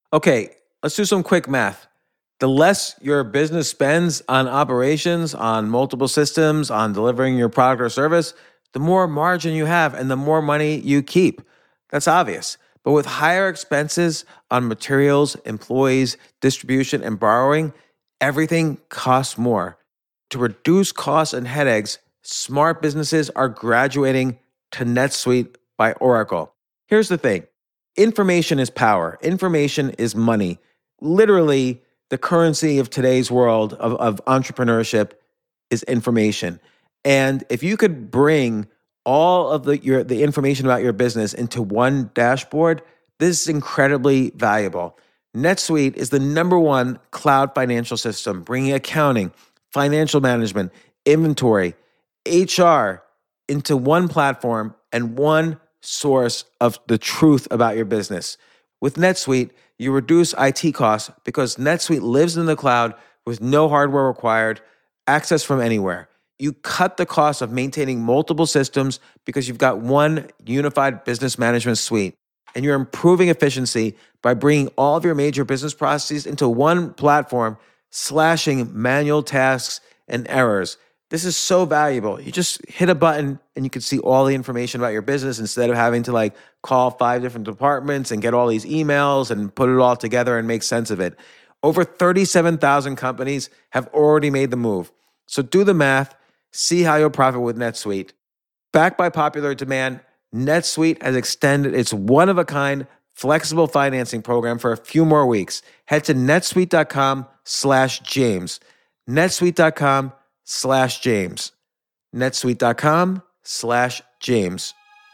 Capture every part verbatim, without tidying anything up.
Okay, let's do some quick math. The less your business spends on operations, on multiple systems, on delivering your product or service, the more margin you have and the more money you keep. That's obvious. But with higher expenses on materials, employees, distribution, and borrowing, everything costs more. To reduce costs and headaches, smart businesses are graduating to NetSuite by Oracle. Here's the thing. Information is power. Information is money. Literally, the currency of today's world of, of entrepreneurship is information. And if you could bring all of the your the information about your business into one dashboard, this is incredibly valuable. NetSuite is the number one cloud financial system, bringing accounting, financial management, inventory, H R into one platform and one source of the truth about your business. With NetSuite, you reduce I T costs because NetSuite lives in the cloud with no hardware required, access from anywhere. You cut the cost of maintaining multiple systems because you've got one unified business management suite. And you're improving efficiency by bringing all of your major business processes into one platform, slashing manual tasks and errors. This is so valuable. You just hit a button and you can see all the information about your business instead of having to like call five different departments and get all these emails and put it all together and make sense of it. Over thirty-seven thousand companies have already made the move. So do the math, see how you'll profit with NetSuite. Backed by popular demand, NetSuite has extended its one-of-a-kind flexible financing program for a few more weeks. Head to netsuite.com slash James. netsuite.com slash James. netsuite.com slash James.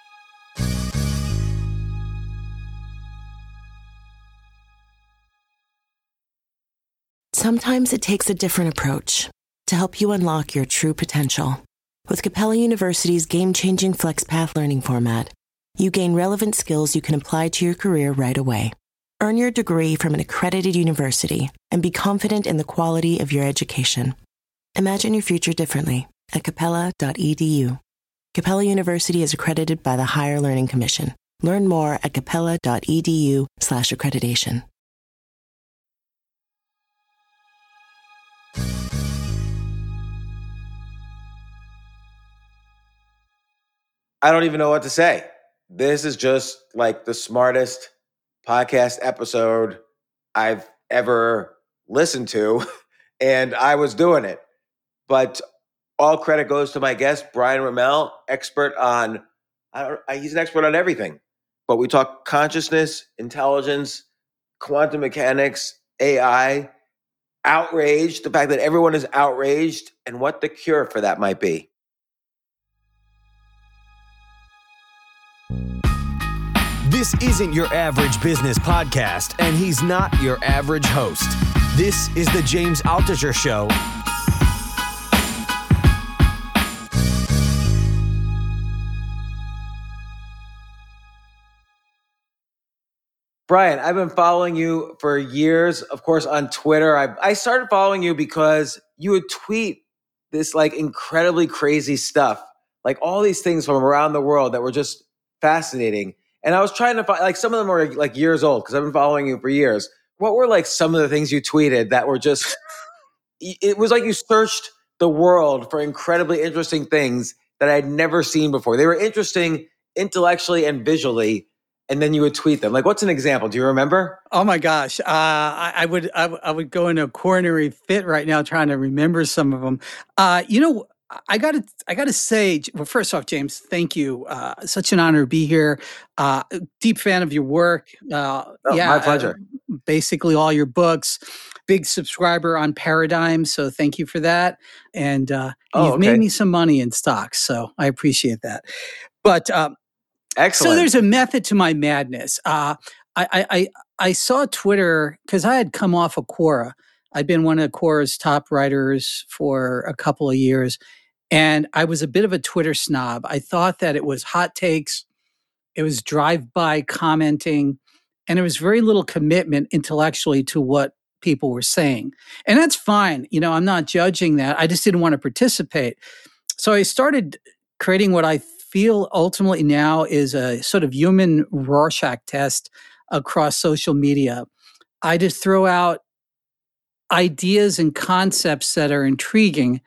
Sometimes it takes a different approach to help you unlock your true potential. With Capella University's game-changing FlexPath learning format, you gain relevant skills you can apply to your career right away. Earn your degree from an accredited university and be confident in the quality of your education. Imagine your future differently at capella dot e d u. Capella University is accredited by the Higher Learning Commission. Learn more at capella dot e d u slash accreditation. I don't even know what to say. This is just like the smartest podcast episode I've ever listened to, and I was doing it. But all credit goes to my guest, Brian Roemmel, expert on, I don't, I, he's an expert on everything. But we talk consciousness, intelligence, quantum mechanics, A I, outrage, the fact that everyone is outraged, and what the cure for that might be. This isn't your average business podcast, and he's not your average host. This is the James Altucher Show. Brian, I've been following you for years, of course, on Twitter. I, I started following you because you would tweet this like incredibly crazy stuff, like all these things from around the world that were just fascinating. And I was trying to find, like, some of them were like years old because I've been following you for years. What were like some of the things you tweeted that were just, it was like you searched the world for incredibly interesting things that I'd never seen before. They were interesting intellectually and visually, and then you would tweet them. Like, what's an example? Do you remember? Oh my gosh, uh, I, I would I, w- I would go in a coronary fit right now trying to remember some of them. Uh, you know, I got to I got to say, well, first off, James, thank you. Uh, such an honor to be here. Uh, deep fan of your work. Uh, Oh, yeah, my pleasure. uh, basically all your books. Big subscriber on Paradigm, so thank you for that. And uh, Oh, you've okay. made me some money in stocks, so I appreciate that. But um, Excellent. so there's a method to my madness. Uh, I, I, I I saw Twitter because I had come off of Quora. I'd been one of Quora's top writers for a couple of years, and I was a bit of a Twitter snob. I thought that it was hot takes, it was drive-by commenting, and there was very little commitment intellectually to what people were saying. And that's fine. You know, I'm not judging that. I just didn't want to participate. So I started creating what I feel ultimately now is a sort of human Rorschach test across social media. I just throw out ideas and concepts that are intriguing,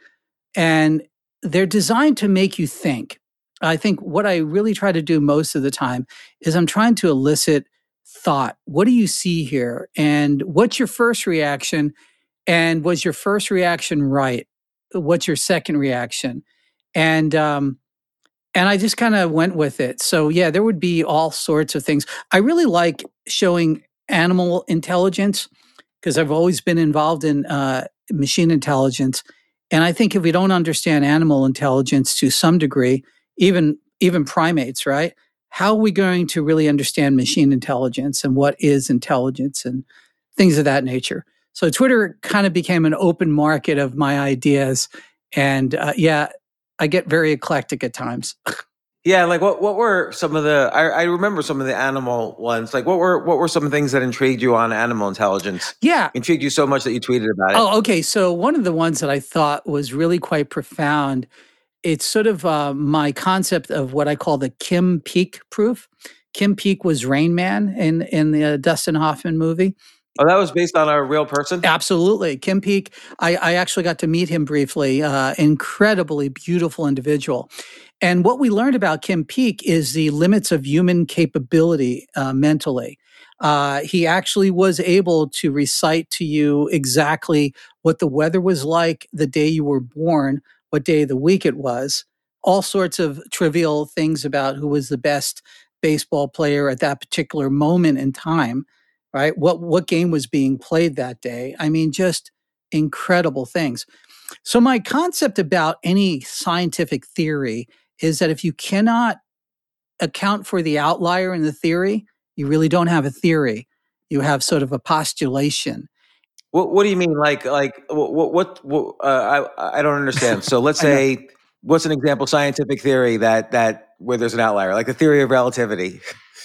and they're designed to make you think. I think what I really try to do most of the time is I'm trying to elicit thought. What do you see here? And what's your first reaction? And was your first reaction right? What's your second reaction? And um, and I just kind of went with it. So yeah, there would be all sorts of things. I really like showing animal intelligence because I've always been involved in uh, machine intelligence. And I think if we don't understand animal intelligence to some degree, even even primates, right? How are we going to really understand machine intelligence and what is intelligence and things of that nature? So Twitter kind of became an open market of my ideas. And uh, yeah, I get very eclectic at times. Yeah, like what what were some of the I, I remember some of the animal ones. Like what were what were some things that intrigued you on animal intelligence? Yeah. Intrigued you so much that you tweeted about it. Oh, okay. So one of the ones that I thought was really quite profound, it's sort of uh, my concept of what I call the Kim Peek proof. Kim Peek was Rain Man in in the uh, Dustin Hoffman movie. Oh, that was based on a real person? Absolutely. Kim Peek, I, I actually got to meet him briefly. Uh, incredibly beautiful individual. And what we learned about Kim Peek is the limits of human capability uh, mentally. Uh, he actually was able to recite to you exactly what the weather was like the day you were born, what day of the week it was, all sorts of trivial things about who was the best baseball player at that particular moment in time, right? What what game was being played that day. I mean, just incredible things. So my concept about any scientific theory is that if you cannot account for the outlier in the theory, you really don't have a theory. You have sort of a postulation. What What do you mean? Like like what what, what uh, I I don't understand. So let's say what's an example scientific theory that that where there's an outlier, like the theory of relativity.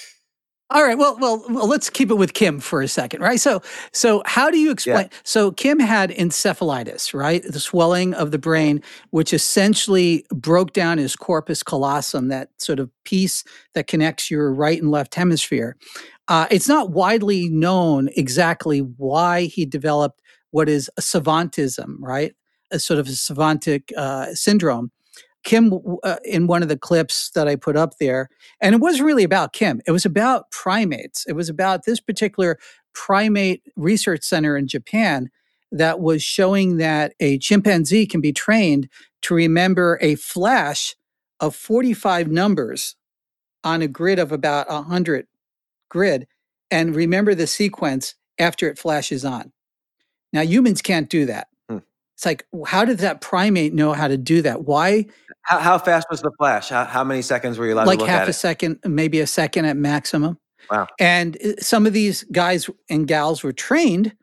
All right. Well, well, well, let's keep it with Kim for a second, right? So, so how do you explain? Yeah. So, Kim had encephalitis, right? The swelling of the brain, which essentially broke down his corpus callosum, that sort of piece that connects your right and left hemisphere. Uh, it's not widely known exactly why he developed what is a savantism, right? A sort of a savantic uh, syndrome. Kim, uh, in one of the clips that I put up there, and it wasn't really about Kim, it was about primates. It was about this particular primate research center in Japan that was showing that a chimpanzee can be trained to remember a flash of forty-five numbers on a grid of about one hundred grid and remember the sequence after it flashes on. Now, humans can't do that. Hmm. It's like, how did that primate know how to do that? Why? How, how fast was the flash? How, how many seconds were you allowed Like to look half at a it? second, maybe a second at maximum. Wow. And uh, some of these guys and gals were trained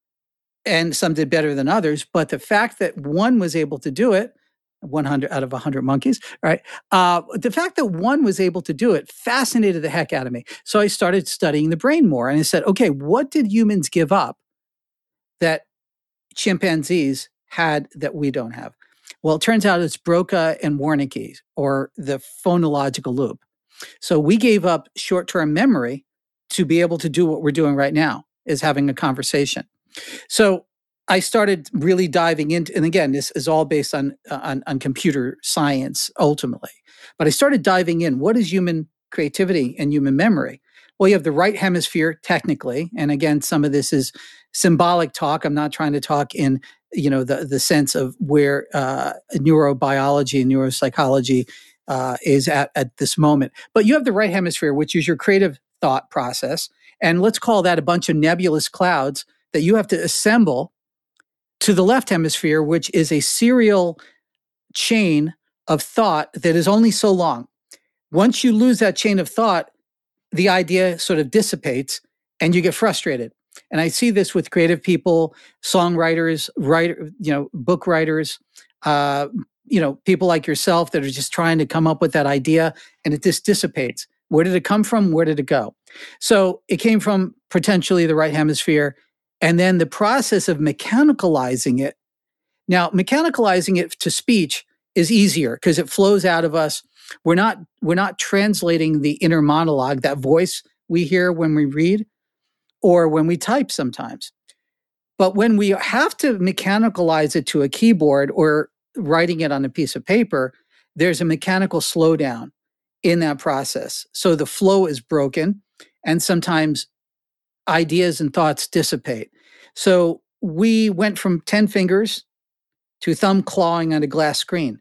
and some did better than others. But the fact that one was able to do it, one hundred out of one hundred monkeys, right? Uh, the fact that one was able to do it fascinated the heck out of me. So I started studying the brain more and I said, okay, what did humans give up that chimpanzees had that we don't have? Well, it turns out it's Broca and Wernicke, or the phonological loop. So we gave up short-term memory to be able to do what we're doing right now, is having a conversation. So I started really diving into, and again, this is all based on, on, on computer science ultimately, but I started diving in. What is human creativity and human memory? Well, you have the right hemisphere technically, and again, some of this is symbolic talk. I'm not trying to talk in, you know, the the sense of where uh, neurobiology and neuropsychology uh, is at at this moment. But you have the right hemisphere, which is your creative thought process, and let's call that a bunch of nebulous clouds that you have to assemble to the left hemisphere, which is a serial chain of thought that is only so long. Once you lose that chain of thought, the idea sort of dissipates and you get frustrated. And I see this with creative people, songwriters, writer, you know, book writers, uh, you know, people like yourself that are just trying to come up with that idea and it just dissipates. Where did it come from? Where did it go? So it came from potentially the right hemisphere. And then the process of mechanicalizing it. Now, mechanicalizing it to speech is easier because it flows out of us. We're not, we're not translating the inner monologue, that voice we hear when we read. or when we type sometimes. But when we have to mechanicalize it to a keyboard or writing it on a piece of paper, there's a mechanical slowdown in that process. So the flow is broken, and sometimes ideas and thoughts dissipate. So we went from ten fingers to thumb clawing on a glass screen.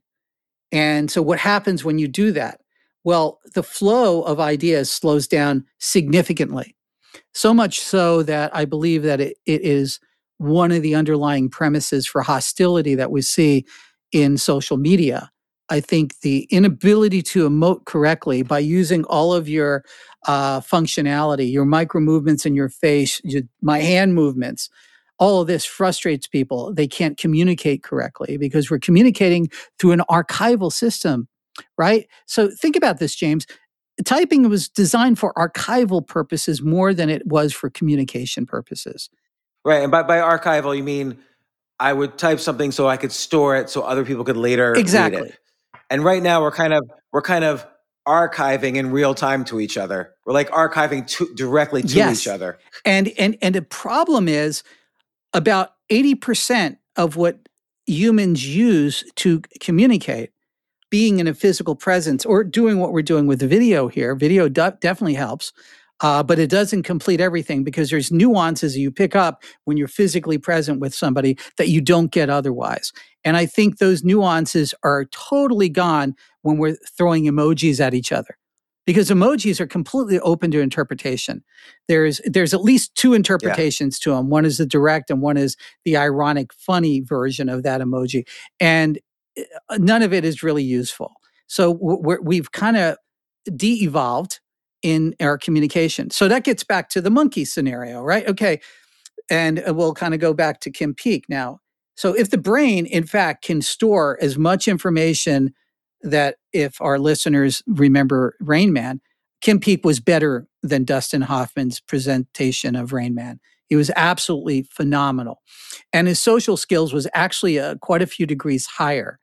And so what happens when you do that? Well, the flow of ideas slows down significantly. So much so that I believe that it, it is one of the underlying premises for hostility that we see in social media. I think the inability to emote correctly by using all of your uh, functionality, your micro movements in your face, your, my hand movements, all of this frustrates people. They can't communicate correctly because we're communicating through an archival system, right? So think about this, James. Typing was designed for archival purposes more than it was for communication purposes. Right. And by, by archival, you mean I would type something so I could store it so other people could later Exactly. read it. And right now we're kind of we're kind of archiving in real time to each other. We're like archiving to, directly to yes. each other. And and and the problem is about eighty percent of what humans use to communicate, being in a physical presence or doing what we're doing with the video here. Video de- definitely helps, uh, but it doesn't complete everything because there's nuances you pick up when you're physically present with somebody that you don't get otherwise. And I think those nuances are totally gone when we're throwing emojis at each other, because emojis are completely open to interpretation. There's there's at least two interpretations yeah. to them. One is the direct and one is the ironic, funny version of that emoji. And none of it is really useful. So we're, we've kind of de-evolved in our communication. So that gets back to the monkey scenario, right? Okay. And we'll kind of go back to Kim Peek now. So if the brain, in fact, can store as much information that, if our listeners remember Rain Man, Kim Peek was better than Dustin Hoffman's presentation of Rain Man. He was absolutely phenomenal. And his social skills was actually uh, quite a few degrees higher.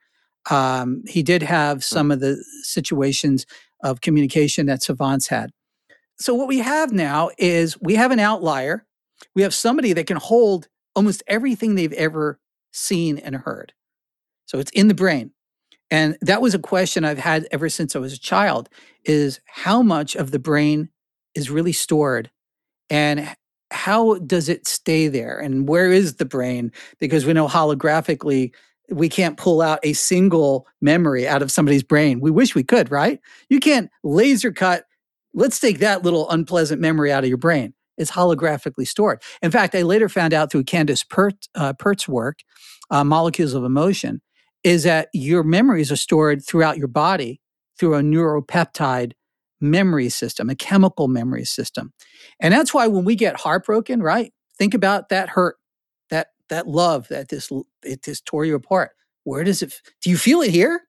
Um, he did have some of the situations of communication that savants had. So what we have now is we have an outlier. We have somebody that can hold almost everything they've ever seen and heard. So it's in the brain. And that was a question I've had ever since I was a child, is how much of the brain is really stored and how does it stay there? And where is the brain? Because we know holographically, we can't pull out a single memory out of somebody's brain. We wish we could, right? You can't laser cut. Let's take that little unpleasant memory out of your brain. It's holographically stored. In fact, I later found out through Candace Pert, uh, Pert's work, uh, Molecules of Emotion, is that your memories are stored throughout your body through a neuropeptide memory system, a chemical memory system. And that's why when we get heartbroken, right? Think about that hurt, that that love that this it just tore you apart. Where does it, do you feel it here?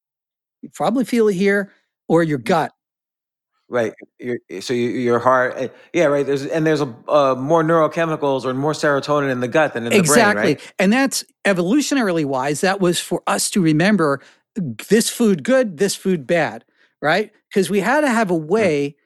You probably feel it here or your gut. Right. Your, so you, your heart, yeah, right. There's and there's a uh, more neurochemicals or more serotonin in the gut than in the exactly. brain, right? Exactly. And that's evolutionarily wise. That was for us to remember this food good, this food bad, right? Because we had to have a way.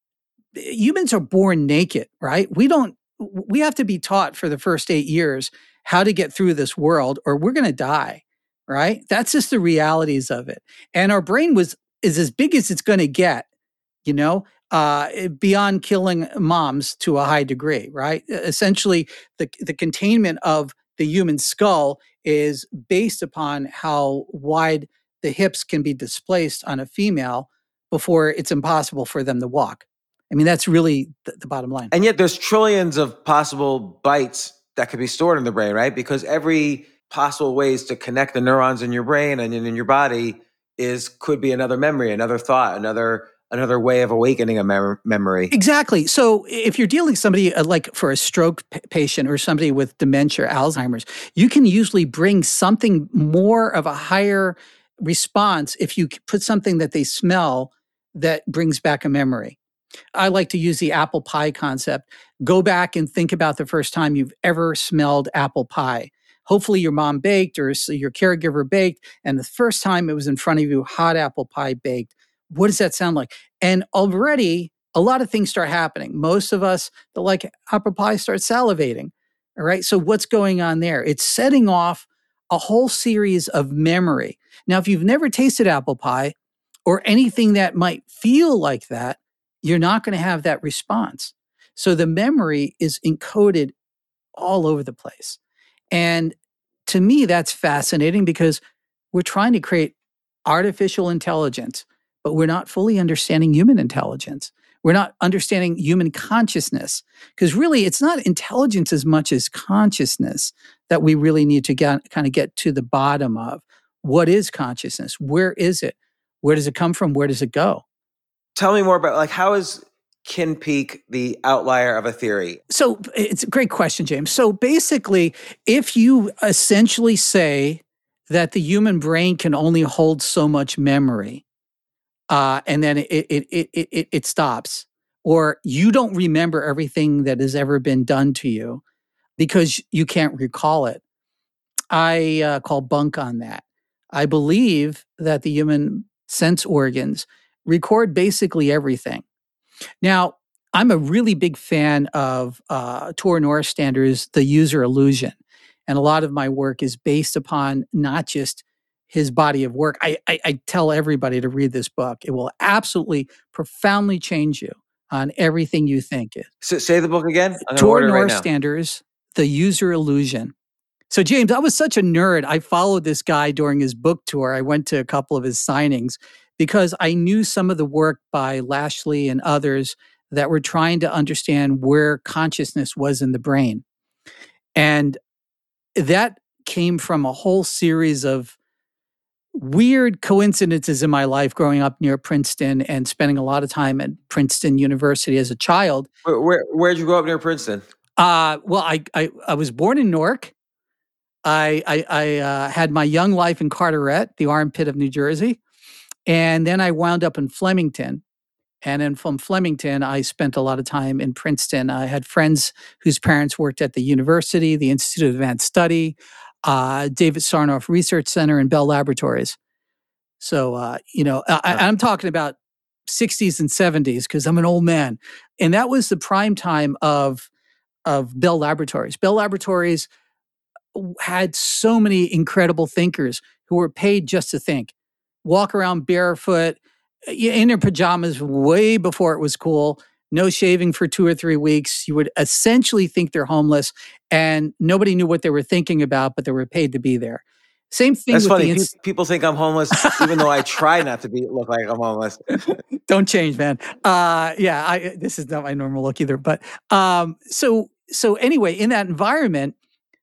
Mm. Humans are born naked, right? We don't, we have to be taught for the first eight years how to get through this world or we're going to die, right? That's just the realities of it. And our brain was is as big as it's going to get. You know, uh, beyond killing moms to a high degree, right? Essentially, the, the containment of the human skull is based upon how wide the hips can be displaced on a female before it's impossible for them to walk. I mean, that's really the, the bottom line. And yet there's trillions of possible bytes that could be stored in the brain, right? Because every possible ways to connect the neurons in your brain and in your body is could be another memory, another thought, another another way of awakening a mem- memory. Exactly. So if you're dealing with somebody uh, like for a stroke p- patient or somebody with dementia, Alzheimer's, you can usually bring something more of a higher response if you put something that they smell that brings back a memory. I like to use the apple pie concept. Go back and think about the first time you've ever smelled apple pie. Hopefully your mom baked or your caregiver baked, and the first time it was in front of you, hot apple pie baked. What does that sound like? And already a lot of things start happening. Most of us that like apple pie start salivating. All right. So what's going on there? It's setting off a whole series of memory. Now, if you've never tasted apple pie or anything that might feel like that, you're not going to have that response. So the memory is encoded all over the place. And to me, that's fascinating because we're trying to create artificial intelligence, but we're not fully understanding human intelligence. We're not understanding human consciousness because really it's not intelligence as much as consciousness that we really need to get, kind of get to the bottom of. What is consciousness? Where is it? Where does it come from? Where does it go? Tell me more about, like, how is Kinpeek the outlier of a theory? So it's a great question, James. So basically, if you essentially say that the human brain can only hold so much memory, uh, and then it it, it it it it stops, or you don't remember everything that has ever been done to you because you can't recall it, I uh, call bunk on that. I believe that the human sense organs record basically everything. Now, I'm a really big fan of uh, Tor Norstander's The User Illusion. And a lot of my work is based upon not just his body of work. I, I, I tell everybody to read this book. It will absolutely profoundly change you on everything you think. So, say the book again. I'm Tor order right now. Norstander's The User Illusion. So, James, I was such a nerd. I followed this guy during his book tour. I went to a couple of his signings because I knew some of the work by Lashley and others that were trying to understand where consciousness was in the brain. And that came from a whole series of weird coincidences in my life growing up near Princeton and spending a lot of time at Princeton University as a child. Where, where, where'd you grow up near Princeton? Uh, well, I, I, I was born in Newark. I, I, I uh, had my young life in Carteret, the armpit of New Jersey. And then I wound up in Flemington. And then from Flemington, I spent a lot of time in Princeton. I had friends whose parents worked at the university, the Institute of Advanced Study, uh, David Sarnoff Research Center, and Bell Laboratories. So, uh, you know, I, I'm talking about sixties and seventies because I'm an old man. And that was the prime time of, of Bell Laboratories. Bell Laboratories had so many incredible thinkers who were paid just to think, walk around barefoot, in their pajamas way before it was cool, no shaving for two or three weeks. You would essentially think they're homeless and nobody knew what they were thinking about, but they were paid to be there. Same thing That's with funny. the Pe- ins- People think I'm homeless, even though I try not to be look like I'm homeless. Don't change, man. Uh, yeah, I, this is not my normal look either. But um, so so anyway, in that environment,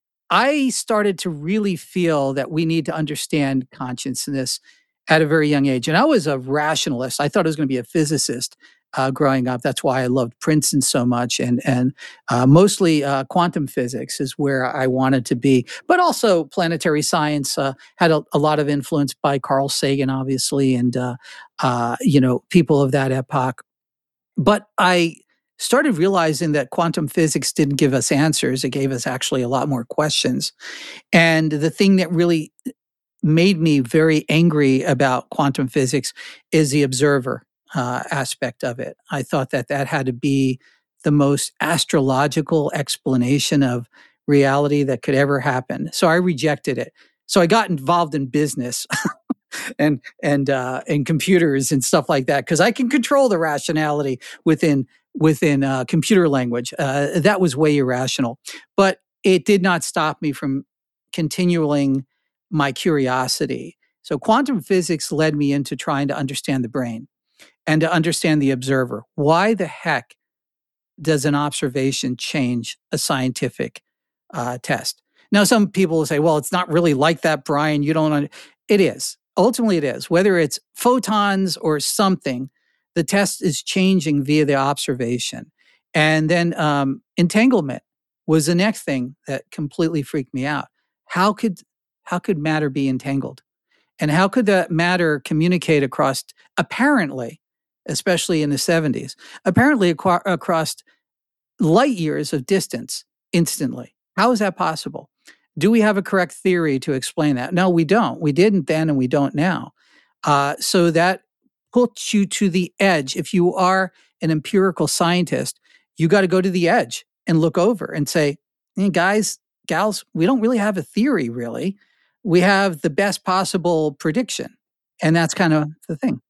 I started to really feel that we need to understand consciousness at a very young age. And I was a rationalist. I thought I was going to be a physicist uh, growing up. That's why I loved Princeton so much. And, and uh, mostly uh, quantum physics is where I wanted to be. But also planetary science uh, had a, a lot of influence by Carl Sagan, obviously, and, uh, uh, you know, people of that epoch. But I started realizing that quantum physics didn't give us answers. It gave us actually a lot more questions. And the thing that really made me very angry about quantum physics is the observer uh, aspect of it. I thought that that had to be the most astrological explanation of reality that could ever happen. So I rejected it. So I got involved in business and and uh, and computers and stuff like that because I can control the rationality within within uh, computer language. Uh, that was way irrational, but it did not stop me from continuing my curiosity. So quantum physics led me into trying to understand the brain and to understand the observer. Why the heck does an observation change a scientific uh, test? Now, some people will say, well, it's not really like that, Brian. You don't under-. It is. Ultimately, it is. Whether it's photons or something, the test is changing via the observation. And then um, entanglement was the next thing that completely freaked me out. How could how could matter be entangled? And how could that matter communicate across, apparently, especially in the seventies, apparently aqua- across light years of distance instantly? How is that possible? Do we have a correct theory to explain that? No, we don't. We didn't then and we don't now. Uh, so that puts you to the edge. If you are an empirical scientist, you got to go to the edge and look over and say, hey, guys, gals, we don't really have a theory, really. We have the best possible prediction. And that's kind of the thing.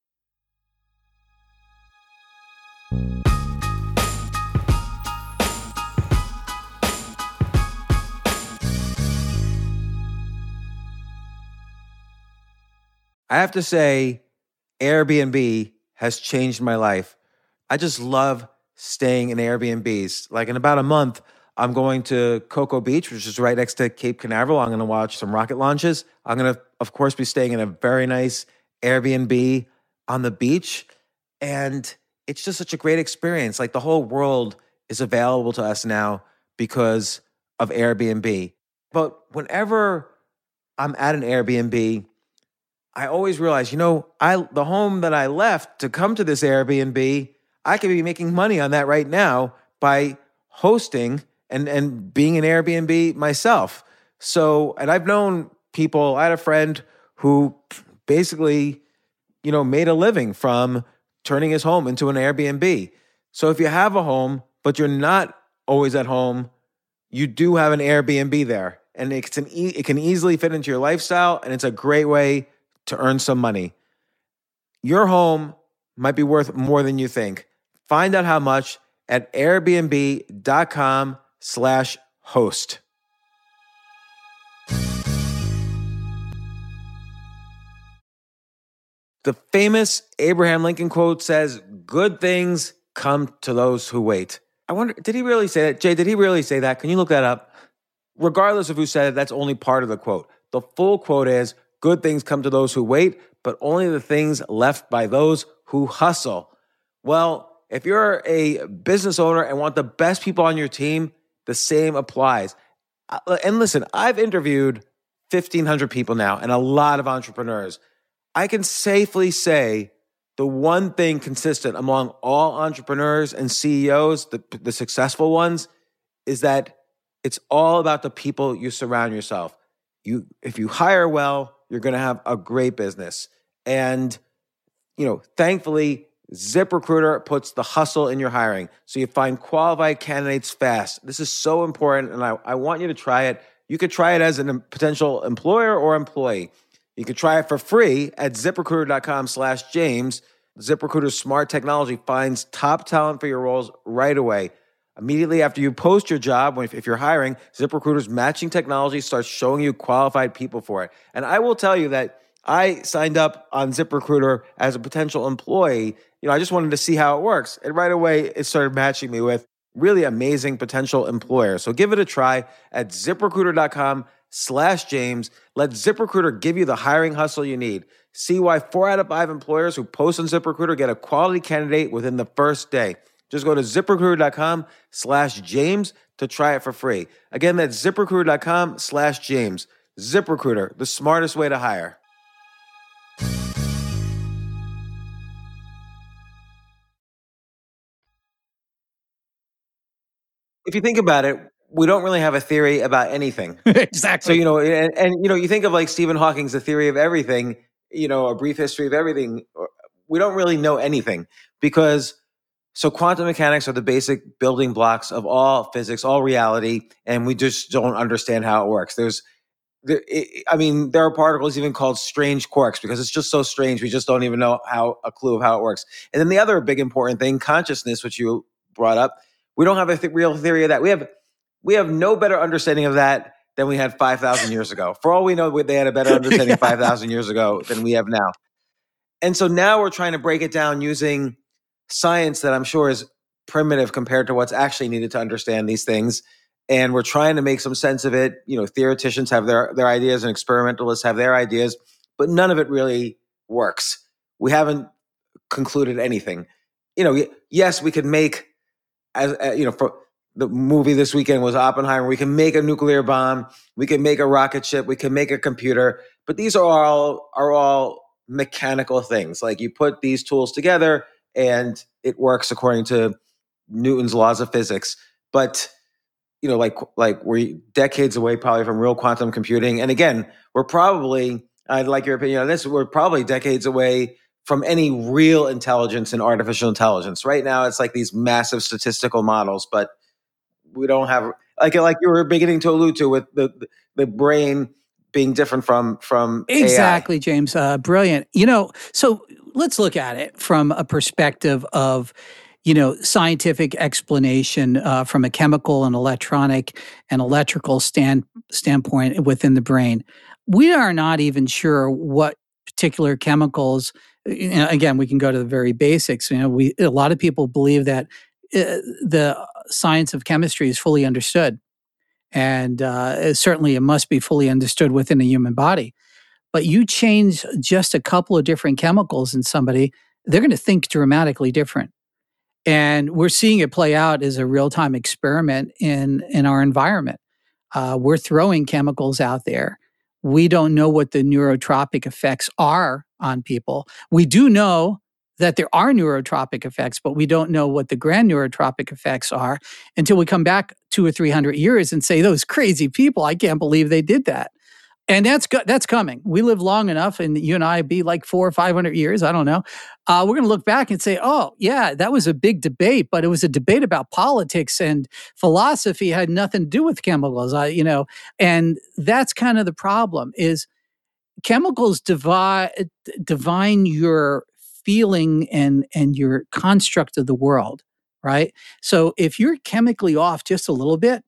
I have to say, Airbnb has changed my life. I just love staying in Airbnbs. Like in about a month, I'm going to Cocoa Beach, which is right next to Cape Canaveral. I'm going to watch some rocket launches. I'm going to, of course, be staying in a very nice Airbnb on the beach. And it's just such a great experience. Like the whole world is available to us now because of Airbnb. But whenever I'm at an Airbnb, I always realize, you know, I the home that I left to come to this Airbnb, I could be making money on that right now by hosting and, and being an Airbnb myself. So, and I've known people, I had a friend who basically, you know, made a living from turning his home into an Airbnb. So if you have a home, but you're not always at home, you do have an Airbnb there. And it's an e- it can easily fit into your lifestyle, and it's a great way to earn some money. Your home might be worth more than you think. Find out how much at airbnb.com slash host. The famous Abraham Lincoln quote says, good things come to those who wait. I wonder, did he really say that? Jay, did he really say that? Can you look that up? Regardless of who said it, that's only part of the quote. The full quote is, good things come to those who wait, but only the things left by those who hustle. Well, if you're a business owner and want the best people on your team, the same applies. And listen, I've interviewed fifteen hundred people now and a lot of entrepreneurs. I can safely say the one thing consistent among all entrepreneurs and C E Os, the, the successful ones, is that it's all about the people you surround yourself. You, if you hire well, you're going to have a great business. And, you know, thankfully, ZipRecruiter puts the hustle in your hiring. So you find qualified candidates fast. This is so important, and I, I want you to try it. You could try it as a potential employer or employee. You could try it for free at ZipRecruiter.com slash James. ZipRecruiter's smart technology finds top talent for your roles right away. Immediately after you post your job, if you're hiring, ZipRecruiter's matching technology starts showing you qualified people for it. And I will tell you that I signed up on ZipRecruiter as a potential employee. You know, I just wanted to see how it works. And right away, it started matching me with really amazing potential employers. So give it a try at ZipRecruiter.com slash James. Let ZipRecruiter give you the hiring hustle you need. See why four out of five employers who post on ZipRecruiter get a quality candidate within the first day. Just go to ZipRecruiter.com slash James to try it for free. Again, that's ZipRecruiter.com slash James. ZipRecruiter, the smartest way to hire. If you think about it, we don't really have a theory about anything. Exactly. So, you know, and, and, you know, you think of like Stephen Hawking's The Theory of Everything, you know, A Brief History of Everything. We don't really know anything because so quantum mechanics are the basic building blocks of all physics, all reality, and we just don't understand how it works. There's, there, it, I mean, there are particles even called strange quarks because it's just so strange. We just don't even know how a clue of how it works. And then the other big important thing, consciousness, which you brought up, we don't have a th- real theory of that. We have we have no better understanding of that than we had five thousand years ago. For all we know, they had a better understanding yeah. five thousand years ago than we have now. And so now we're trying to break it down using science that I'm sure is primitive compared to what's actually needed to understand these things. And we're trying to make some sense of it. You know, theoreticians have their, their ideas and experimentalists have their ideas, but none of it really works. We haven't concluded anything. You know, yes, we could make, as uh, you know, for the movie this weekend was Oppenheimer. We can make a nuclear bomb. We can make a rocket ship. We can make a computer. But these are all are all mechanical things. Like you put these tools together and it works according to Newton's laws of physics. But you know, like like we're decades away probably from real quantum computing. And again, we're probably, I'd like your opinion on this, we're probably decades away from any real intelligence in artificial intelligence. Right now, it's like these massive statistical models, but we don't have like like you were beginning to allude to with the the brain being different from from Exactly, A I. James. Uh, brilliant. You know, so let's look at it from a perspective of, you know, scientific explanation uh, from a chemical and electronic and electrical stand standpoint within the brain. We are not even sure what particular chemicals. You know, again, we can go to the very basics. You know, we a lot of people believe that uh, the science of chemistry is fully understood, and uh, certainly it must be fully understood within the human body. But you change just a couple of different chemicals in somebody, they're going to think dramatically different. And we're seeing it play out as a real-time experiment in in our environment. Uh, we're throwing chemicals out there. We don't know what the neurotropic effects are on people. We do know that there are neurotropic effects, but we don't know what the grand neurotropic effects are until we come back two or three hundred years and say, those crazy people, I can't believe they did that. And that's go- that's coming. We live long enough, and you and I be like four or five hundred years. I don't know. Uh, we're going to look back and say, "Oh, yeah, that was a big debate, but it was a debate about politics and philosophy. It had nothing to do with chemicals." I, you know, and that's kind of the problem: is chemicals divide divine your feeling and and your construct of the world, right? So if you're chemically off just a little bit,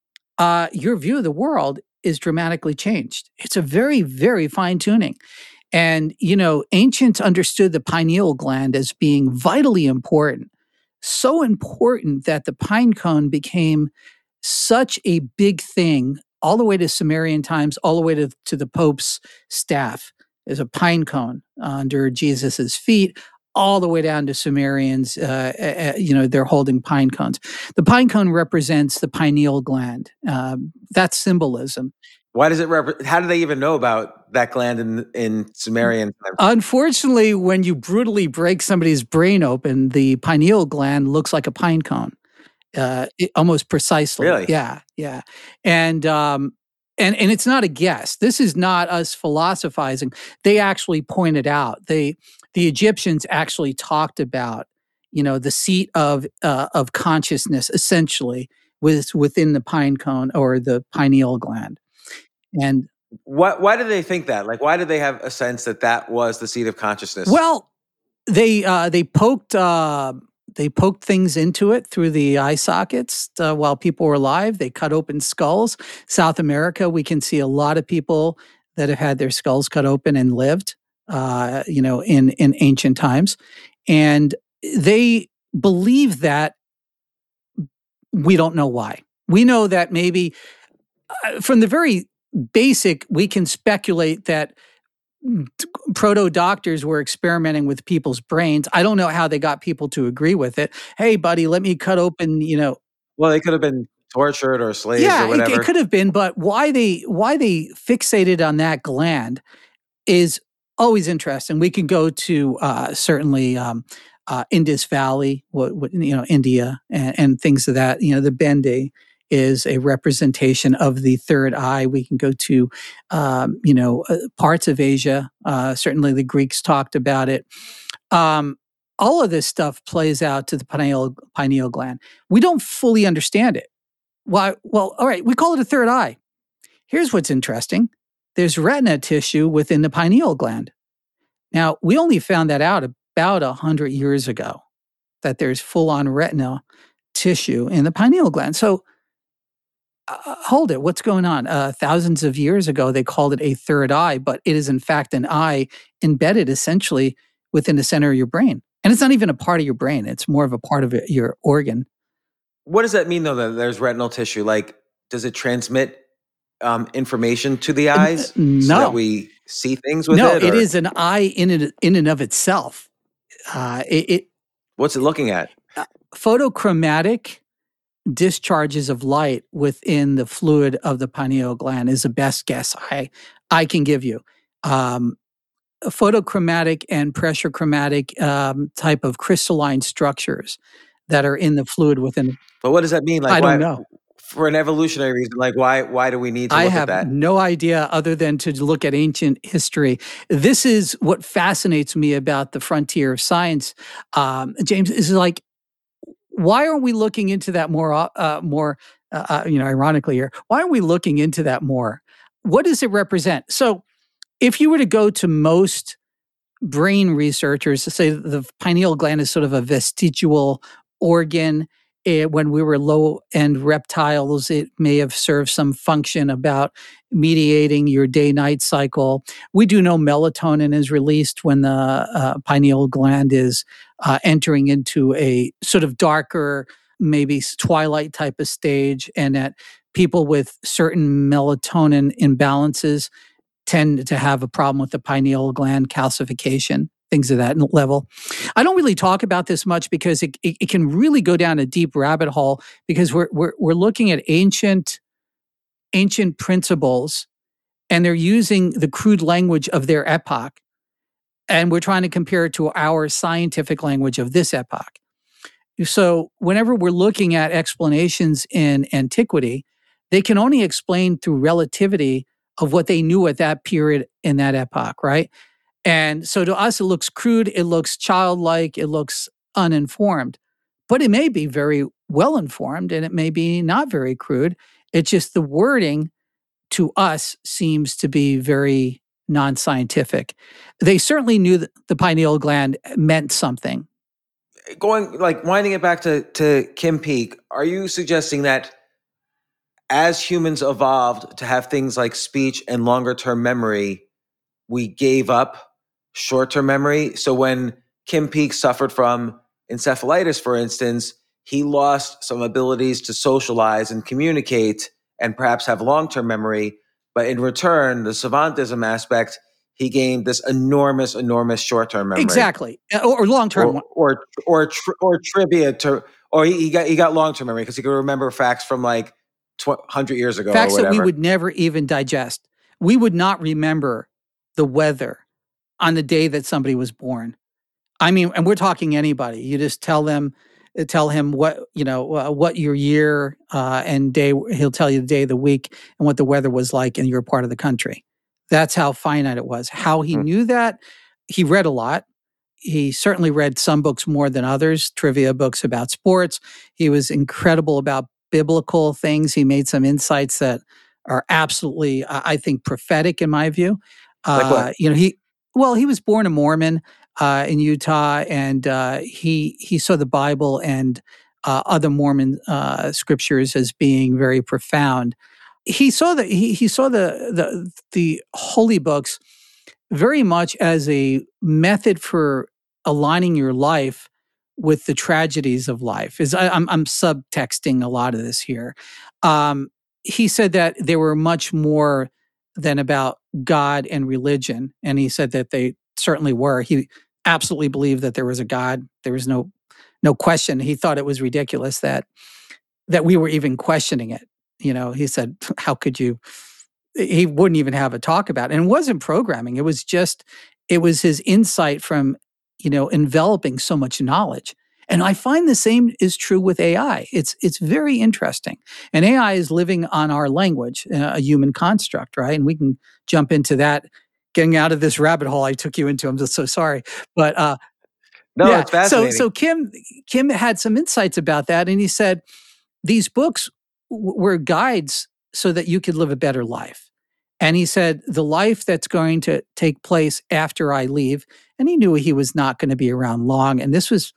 uh, your view of the world is dramatically changed. It's a very, very fine tuning. And, you know, ancients understood the pineal gland as being vitally important, so important that the pine cone became such a big thing all the way to Sumerian times, all the way to, to the Pope's staff. There's a pine cone under Jesus's feet, all the way down to Sumerians. Uh, uh, you know, they're holding pine cones. The pine cone represents the pineal gland. Um, that's symbolism. Why does it rep- how do they even know about that gland in in Sumerian times? Unfortunately, when you brutally break somebody's brain open, the pineal gland looks like a pine cone, uh, it, almost precisely. Really? Yeah, yeah. And um, and and it's not a guess. This is not us philosophizing. They actually pointed out. They the Egyptians actually talked about, you know, the seat of uh, of consciousness essentially was within the pine cone or the pineal gland. And Why, why do they think that? Like, why do they have a sense that that was the seat of consciousness? well, they uh, they poked uh, they poked things into it through the eye sockets uh, while people were alive. They cut open skulls. South America, we can see a lot of people that have had their skulls cut open and lived, uh, you know, in in ancient times, and they believe that. We don't know why. We know that maybe uh, from the very basic, we can speculate that proto doctors were experimenting with people's brains. I don't know how they got people to agree with it. Hey, buddy, let me cut open, you know. Well, they could have been tortured or slaves Yeah, or it, whatever. it could have been, but why they why they fixated on that gland is always interesting. We can go to uh, certainly um, uh, Indus Valley, what, what, you know, India, and, and things of that. You know, the Bende is a representation of the third eye. We can go to, um, you know, uh, parts of Asia. Uh, certainly, the Greeks talked about it. Um, all of this stuff plays out to the pineal pineal gland. We don't fully understand it. Why? Well, all right, we call it a third eye. Here's what's interesting. There's retina tissue within the pineal gland. Now, we only found that out about one hundred years ago, that there's full-on retina tissue in the pineal gland. So, uh, hold it. What's going on? Uh, thousands of years ago, they called it a third eye, but it is in fact an eye embedded essentially within the center of your brain. And it's not even a part of your brain. It's more of a part of your organ. What does that mean, though, that there's retinal tissue? Like, does it transmit um, information to the eyes no. so that we see things with no, it? No, it or? is an eye in and, in and of itself. Uh, it, it What's it looking at? Uh, photochromatic discharges of light within the fluid of the pineal gland is the best guess I I can give you. Um, photochromatic and pressure chromatic um, type of crystalline structures that are in the fluid within. But what does that mean? Like, I why, don't know. for an evolutionary reason, like why why do we need to I look have at that? no idea other than to look at ancient history. This is what fascinates me about the frontier of science, um, James. Is like, why aren't we looking into that more? Uh, more, uh, uh, you know, ironically here, why aren't we looking into that more? What does it represent? So, if you were to go to most brain researchers to say that the pineal gland is sort of a vestigial organ. It, when we were low-end reptiles, it may have served some function about mediating your day-night cycle. We do know melatonin is released when the uh, pineal gland is uh, entering into a sort of darker, maybe twilight type of stage, and that people with certain melatonin imbalances tend to have a problem with the pineal gland calcification, things of that level. I don't really talk about this much because it, it, it can really go down a deep rabbit hole because we're, we're, we're looking at ancient, ancient principles and they're using the crude language of their epoch. And we're trying to compare it to our scientific language of this epoch. So whenever we're looking at explanations in antiquity, they can only explain through relativity of what they knew at that period in that epoch, right? And so to us, it looks crude, it looks childlike, it looks uninformed, but it may be very well informed and it may be not very crude. It's just the wording to us seems to be very non-scientific. They certainly knew that the pineal gland meant something. Going, like, winding it back to, to Kim Peek, are you suggesting that as humans evolved to have things like speech and longer term memory, we gave up short term memory? So when Kim Peek suffered from encephalitis, for instance, he lost some abilities to socialize and communicate and perhaps have long term memory. But in return, the savantism aspect, he gained this enormous, enormous short term memory. Exactly, or, or long term, or or or, tri- or trivia to, or he, he got he got long term memory because he could remember facts from like one hundred years ago. Facts or whatever. that we would never even digest. We would not remember the weather on the day that somebody was born. I mean, and we're talking anybody. You just tell them, tell him what, you know, uh, what your year uh, and day, he'll tell you the day of the week and what the weather was like in your part of the country. That's how finite it was. How he mm. knew that, he read a lot. He certainly read some books more than others, trivia books about sports. He was incredible about biblical things. He made some insights that are absolutely, I think, prophetic in my view. Like uh, what? You know, he, well, he was born a Mormon uh, in Utah, and uh, he he saw the Bible and uh, other Mormon uh, scriptures as being very profound. He saw the he he saw the the the holy books very much as a method for aligning your life with the tragedies of life. Is I, I'm I'm subtexting a lot of this here. Um, he said that they were much more than about God and religion, and he said that they certainly were. He absolutely believed that there was a God. There was no no question. He thought it was ridiculous that that we were even questioning it. You know, he said, "How could you?" He wouldn't even have a talk about it. And it wasn't programming. It was just, it was his insight from, you know, enveloping so much knowledge. And I find the same is true with A I. It's it's very interesting. And A I is living on our language, uh, a human construct, right? And we can jump into that, getting out of this rabbit hole I took you into. I'm just so sorry. But uh, no, yeah. it's fascinating. So, so Kim, Kim had some insights about that. And he said, these books w- were guides so that you could live a better life. And he said, the life that's going to take place after I leave, and he knew he was not going to be around long. And this was,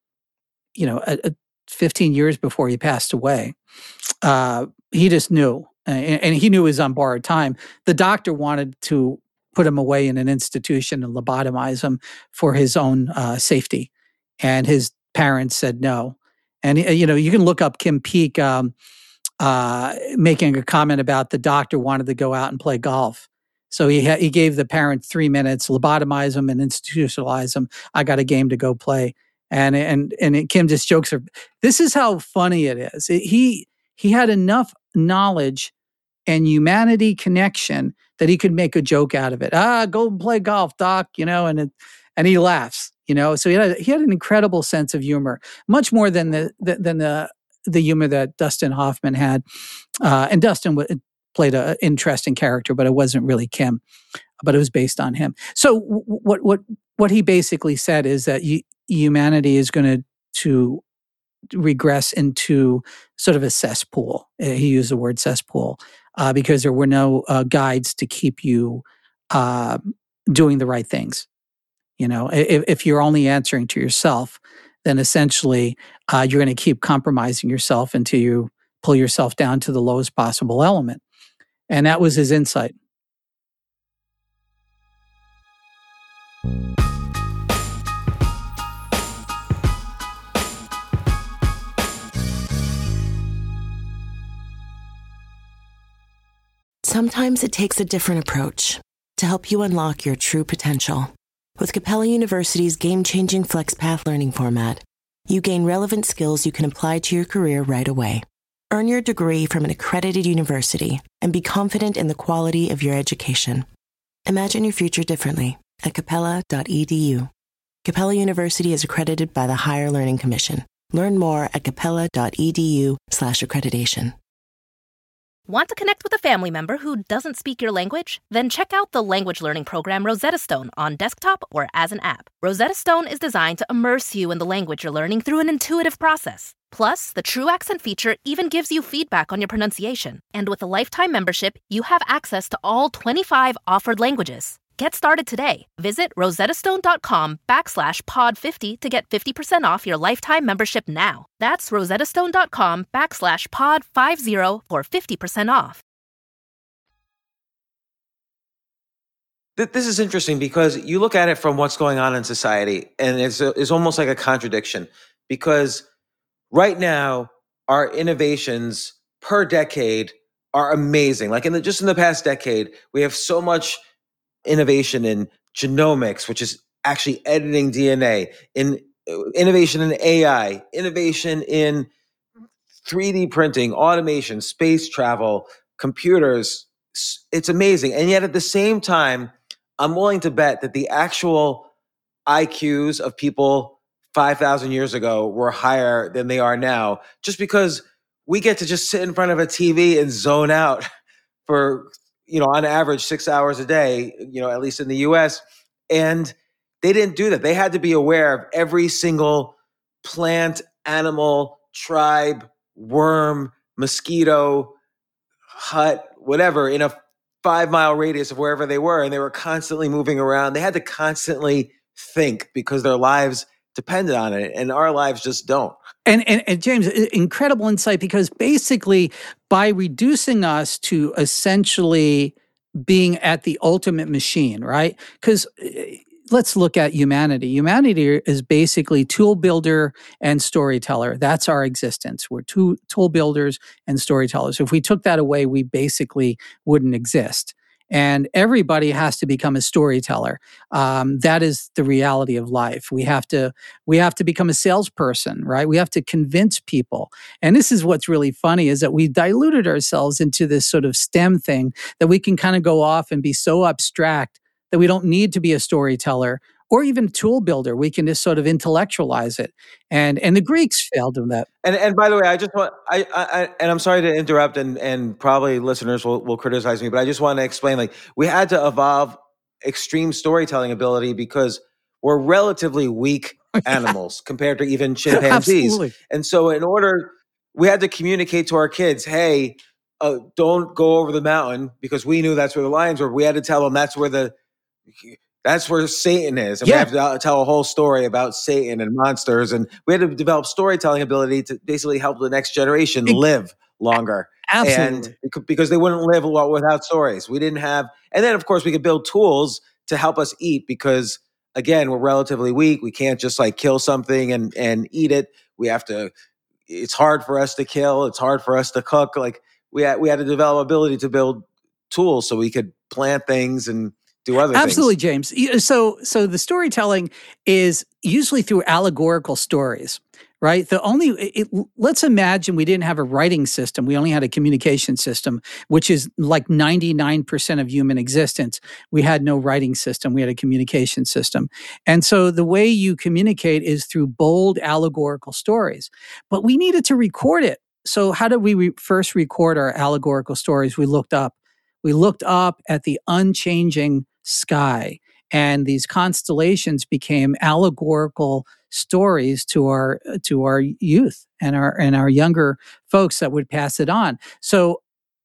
you know, a, a fifteen years before he passed away. Uh, he just knew, and, and he knew he was on borrowed time. The doctor wanted to put him away in an institution and lobotomize him for his own uh, safety. And his parents said no. And, you know, you can look up Kim Peek, um, Uh, making a comment about the doctor wanted to go out and play golf. So he ha- he gave the parent three minutes, lobotomize him and institutionalize him. I got a game to go play. And and and it, Kim just jokes her. This is how funny it is. It, he he had enough knowledge and humanity connection that he could make a joke out of it. Ah, go and play golf, doc. You know, and it, and he laughs. You know, so he had he had an incredible sense of humor, much more than the, the than the the humor that Dustin Hoffman had. Uh, and Dustin w- played an interesting character, but it wasn't really Kim, but it was based on him. So w- what what what he basically said is that y- humanity is going to to regress into sort of a cesspool. Uh, He used the word cesspool uh, because there were no uh, guides to keep you uh, doing the right things. You know, if, if you're only answering to yourself, then essentially uh, you're going to keep compromising yourself until you pull yourself down to the lowest possible element. And that was his insight. Sometimes it takes a different approach to help you unlock your true potential. With Capella University's game-changing FlexPath learning format, you gain relevant skills you can apply to your career right away. Earn your degree from an accredited university and be confident in the quality of your education. Imagine your future differently at capella dot e d u. Capella University is accredited by the Higher Learning Commission. Learn more at capella dot e d u slash accreditation. Want to connect with a family member who doesn't speak your language? Then check out the language learning program Rosetta Stone on desktop or as an app. Rosetta Stone is designed to immerse you in the language you're learning through an intuitive process. Plus, the True Accent feature even gives you feedback on your pronunciation. And with a lifetime membership, you have access to all twenty-five offered languages. Get started today. Visit rosettastone.com backslash pod 50 to get fifty percent off your lifetime membership now. That's rosettastone.com backslash pod 50 for fifty percent off. This is interesting because you look at it from what's going on in society, and it's, a, it's almost like a contradiction because right now our innovations per decade are amazing. Like in the, just in the past decade, we have so much innovation in genomics, which is actually editing D N A, in innovation in A I, innovation in three D printing, automation, space travel, computers. It's amazing. And yet at the same time, I'm willing to bet that the actual I Qs of people five thousand years ago were higher than they are now, just because we get to just sit in front of a T V and zone out for, you know, on average six hours a day, you know, at least in the U S. And they didn't do that. They had to be aware of every single plant, animal, tribe, worm, mosquito, hut, whatever, in a five mile radius of wherever they were. And they were constantly moving around. They had to constantly think because their lives depended on it. And our lives just don't. And, and, and James, incredible insight, because basically by reducing us to essentially being at the ultimate machine, right? Because let's look at humanity. Humanity is basically tool builder and storyteller. That's our existence. We're two tool builders and storytellers. If we took that away, we basically wouldn't exist. And everybody has to become a storyteller. Um, that is the reality of life. We have to we have to become a salesperson, right? We have to convince people. And this is what's really funny is that we diluted ourselves into this sort of STEM thing that we can kind of go off and be so abstract that we don't need to be a storyteller or even a tool builder. We can just sort of intellectualize it. And and the Greeks failed in that. And and by the way, I just want I, I and I'm sorry to interrupt, and and probably listeners will, will criticize me, but I just want to explain, like, we had to evolve extreme storytelling ability because we're relatively weak animals compared to even chimpanzees. Absolutely. And so in order, we had to communicate to our kids, hey, uh, don't go over the mountain, because we knew that's where the lions were. We had to tell them that's where the That's where Satan is. And Yeah. we have to tell a whole story about Satan and monsters. And we had to develop storytelling ability to basically help the next generation Ex- live longer. Absolutely. And bec- because they wouldn't live well without stories. We didn't have, and then of course we could build tools to help us eat because, again, we're relatively weak. We can't just like kill something and, and eat it. We have to, it's hard for us to kill. It's hard for us to cook. Like we had, we had to develop ability to build tools so we could plant things and do other Absolutely, things. James. Y- So, so the storytelling is usually through allegorical stories, right? The only, it, let's imagine we didn't have a writing system. We only had a communication system, which is like ninety-nine percent of human existence. We had no writing system. We had a communication system. And so the way you communicate is through bold allegorical stories. But we needed to record it. So how did we re- first record our allegorical stories? We looked up. We looked up at the unchanging sky. And these constellations became allegorical stories to our to our youth and our and our younger folks that would pass it on. So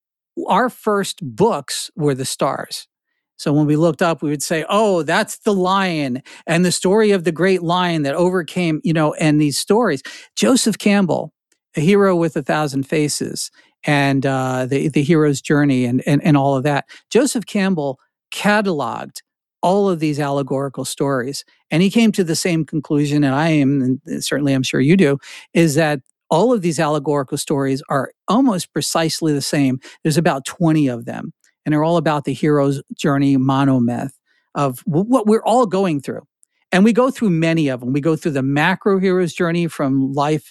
our first books were the stars. So when we looked up, we would say, "Oh, that's the lion and the story of the great lion that overcame," you know, and these stories. Joseph Campbell, A Hero with a Thousand Faces, and uh, the the hero's journey, and and and all of that. Joseph Campbell cataloged all of these allegorical stories. And he came to the same conclusion, and I am, and certainly I'm sure you do, is that all of these allegorical stories are almost precisely the same. There's about twenty of them, and they're all about the hero's journey monomyth of what we're all going through. And we go through many of them. We go through the macro hero's journey from life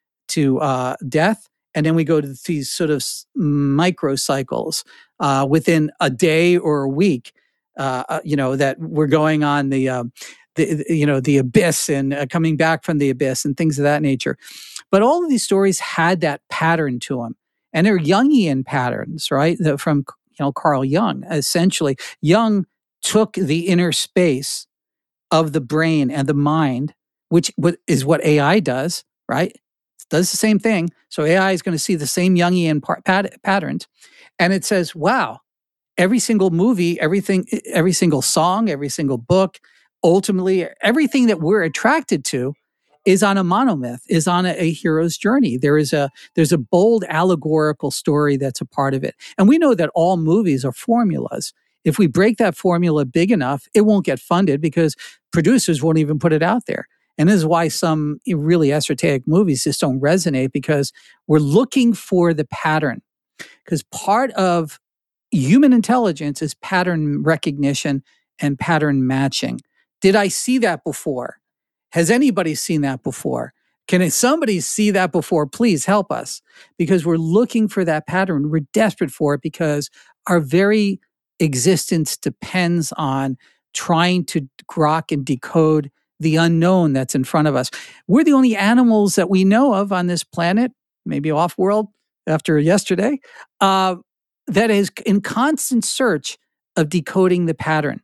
to uh, death, and then we go to these sort of micro cycles uh, within a day or a week. Uh, you know, that we're going on the, uh, the you know, the abyss and uh, coming back from the abyss and things of that nature. But all of these stories had that pattern to them. And they're Jungian patterns, right? The, from, you know, Carl Jung, essentially. Jung took the inner space of the brain and the mind, which is what A I does, right? It does the same thing. So A I is going to see the same Jungian part, pat, patterns. And it says, wow, every single movie, everything, every single song, every single book, ultimately, everything that we're attracted to is on a monomyth, is on a, a hero's journey. There is a there's a bold allegorical story that's a part of it. And we know that all movies are formulas. If we break that formula big enough, it won't get funded because producers won't even put it out there. And this is why some really esoteric movies just don't resonate, because we're looking for the pattern. Because part of human intelligence is pattern recognition and pattern matching. Did I see that before? Has anybody seen that before? Can somebody see that before? Please help us, because we're looking for that pattern. We're desperate for it because our very existence depends on trying to grok and decode the unknown that's in front of us. We're the only animals that we know of on this planet, maybe off-world after yesterday, uh, that is in constant search of decoding the pattern.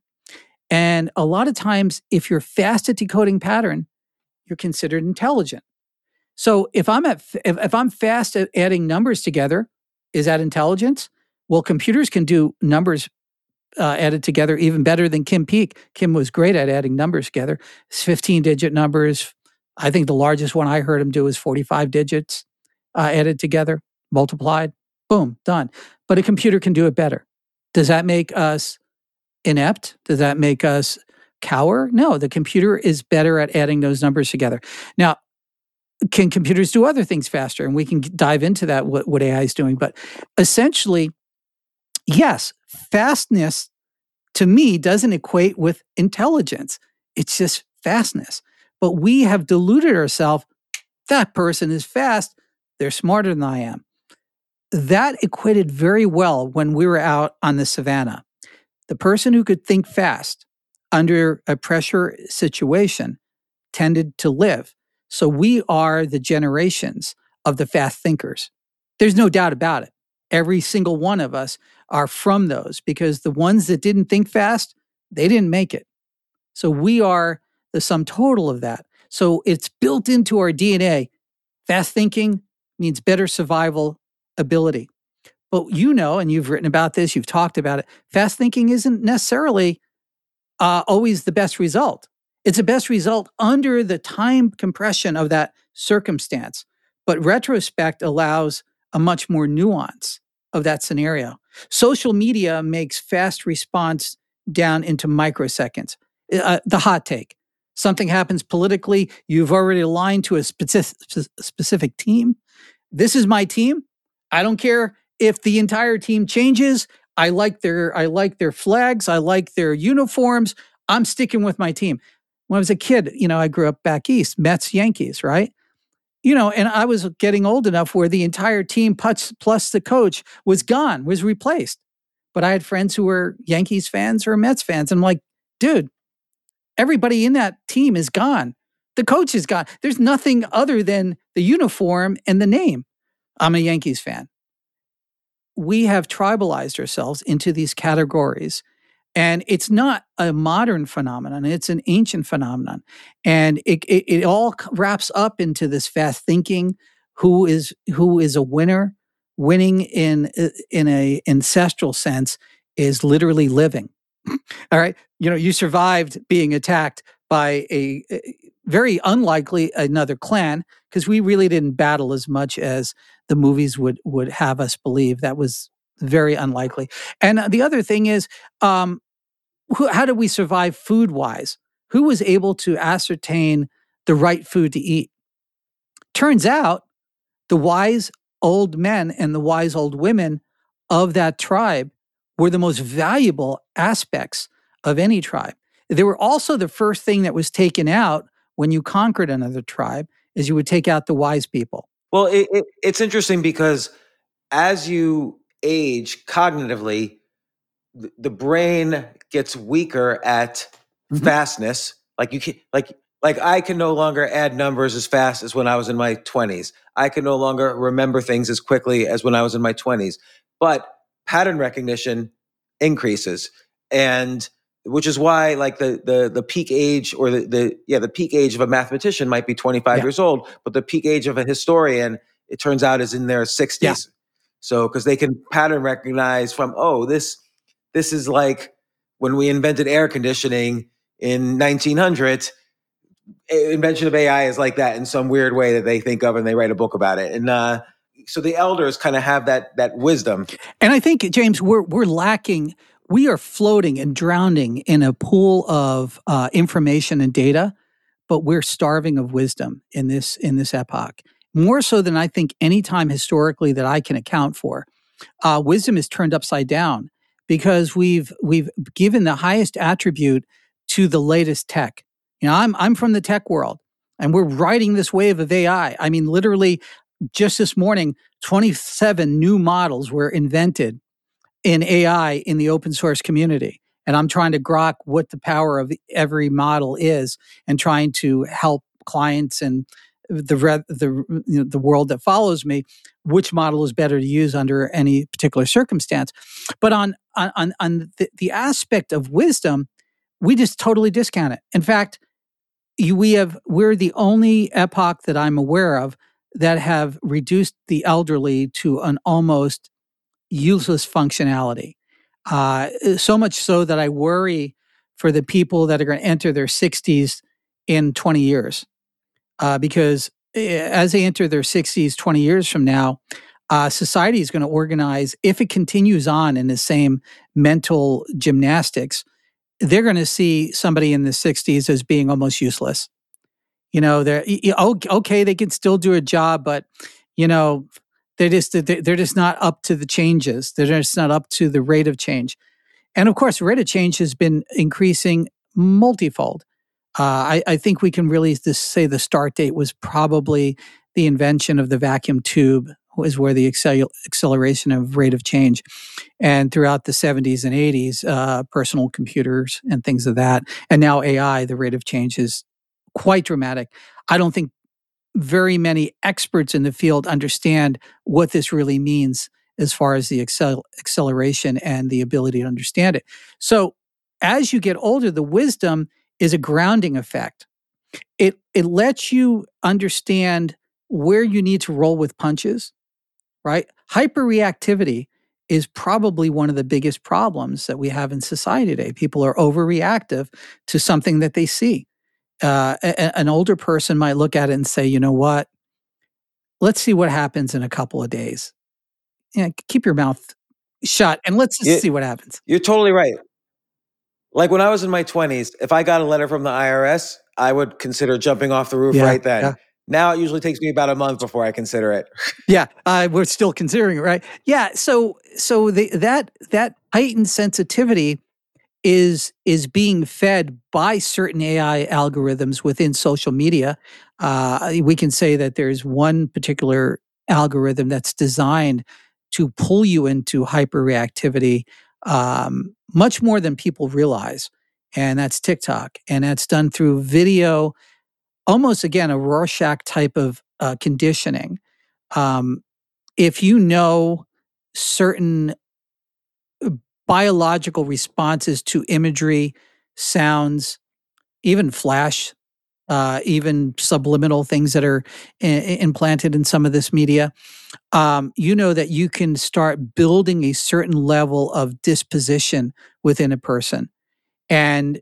And a lot of times, if you're fast at decoding pattern, you're considered intelligent. So if I'm at, if, if I'm fast at adding numbers together, is that intelligence? Well, computers can do numbers uh, added together even better than Kim Peek. Kim was great at adding numbers together. It's fifteen-digit numbers. I think the largest one I heard him do is forty-five digits uh, added together, multiplied. Boom, done. But a computer can do it better. Does that make us inept? Does that make us cower? No, the computer is better at adding those numbers together. Now, can computers do other things faster? And we can dive into that, what, what A I is doing. But essentially, yes, fastness to me doesn't equate with intelligence. It's just fastness. But we have deluded ourselves. That person is fast. They're smarter than I am. That equated very well when we were out on the savannah. The person who could think fast under a pressure situation tended to live. So we are the generations of the fast thinkers. There's no doubt about it. Every single one of us are from those, because the ones that didn't think fast, they didn't make it. So we are the sum total of that. So it's built into our D N A. Fast thinking means better survival ability. But you know, and you've written about this, you've talked about it, fast thinking isn't necessarily uh, always the best result. It's the best result under the time compression of that circumstance. But retrospect allows a much more nuance of that scenario. Social media makes fast response down into microseconds. Uh, the hot take. Something happens politically, you've already aligned to a specific, specific team. This is my team. I don't care if the entire team changes. I like their I like their flags. I like their uniforms. I'm sticking with my team. When I was a kid, you know, I grew up back east, Mets, Yankees, right? you know, and I was getting old enough where the entire team plus, plus the coach was gone, was replaced. But I had friends who were Yankees fans or Mets fans. And I'm like, dude, everybody in that team is gone. The coach is gone. There's nothing other than the uniform and the name. I'm a Yankees fan. We have tribalized ourselves into these categories. And it's not a modern phenomenon. It's an ancient phenomenon. And it, it, it all wraps up into this fast thinking. Who is who is a winner? Winning in in a ancestral sense is literally living. All right. You know, you survived being attacked by a, a very unlikely another clan, because we really didn't battle as much as the movies would would have us believe. That was very unlikely. And the other thing is, um, who, how did we survive food-wise? Who was able to ascertain the right food to eat? Turns out the wise old men and the wise old women of that tribe were the most valuable aspects of any tribe. They were also the first thing that was taken out when you conquered another tribe, is you would take out the wise people. Well, it, it, it's interesting because as you age cognitively, the, the brain gets weaker at mm-hmm. fastness. Like you can, like like I can no longer add numbers as fast as when I was in my twenties. I can no longer remember things as quickly as when I was in my twenties. But pattern recognition increases, and which is why, like the the the peak age or the the yeah the peak age of a mathematician might be twenty-five yeah. years old, but the peak age of a historian, it turns out, is in their sixties. Yeah. So because they can pattern recognize from oh this this is like when we invented air conditioning in nineteen hundred. Invention of A I is like that in some weird way that they think of, and they write a book about it. And uh, so the elders kind of have that that wisdom. And I think, James, we're we're lacking. We are floating and drowning in a pool of uh, information and data, but we're starving of wisdom in this in this epoch. More so than I think any time historically that I can account for. Uh, wisdom is turned upside down because we've we've given the highest attribute to the latest tech. You know, I'm I'm from the tech world, and we're riding this wave of A I. I mean, literally, just this morning, twenty-seven new models were invented in A I in the open source community. And I'm trying to grok what the power of every model is, and trying to help clients and the the you know, the world that follows me, which model is better to use under any particular circumstance. But on on on the, the aspect of wisdom, we just totally discount it. In fact, we have we're the only epoch that I'm aware of that have reduced the elderly to an almost useless functionality. Uh, so much so that I worry for the people that are going to enter their sixties in twenty years. Uh, because as they enter their sixties, twenty years from now, uh, society is going to organize, if it continues on in the same mental gymnastics, they're going to see somebody in the sixties as being almost useless. You know, they're okay, they can still do a job, but, you know, they're just, they're just not up to the changes. They're just not up to the rate of change. And of course, the rate of change has been increasing multifold. Uh, I, I think we can really just say the start date was probably the invention of the vacuum tube, is where the accel- acceleration of rate of change. And throughout the seventies and eighties, uh, personal computers and things of that. And now A I, the rate of change is quite dramatic. I don't think very many experts in the field understand what this really means as far as the accel- acceleration and the ability to understand it. So as you get older, the wisdom is a grounding effect. It it lets you understand where you need to roll with punches, right? Hyperreactivity is probably one of the biggest problems that we have in society today. People are overreactive to something that they see. Uh, a, an older person might look at it and say, you know what? Let's see what happens in a couple of days. Yeah, keep your mouth shut and let's just you, see what happens. You're totally right. Like when I was in my twenties, if I got a letter from the I R S, I would consider jumping off the roof yeah, right then. Yeah. Now it usually takes me about a month before I consider it. yeah, uh, we're still considering it, right? Yeah, so so the, that that heightened sensitivity is is being fed by certain A I algorithms within social media. Uh, we can say that there's one particular algorithm that's designed to pull you into hyperreactivity um, much more than people realize, and that's TikTok, and that's done through video, almost again a Rorschach type of uh, conditioning. Um, if you know certain biological responses to imagery, sounds, even flash, uh, even subliminal things that are I- implanted in some of this media, um, you know that you can start building a certain level of disposition within a person. And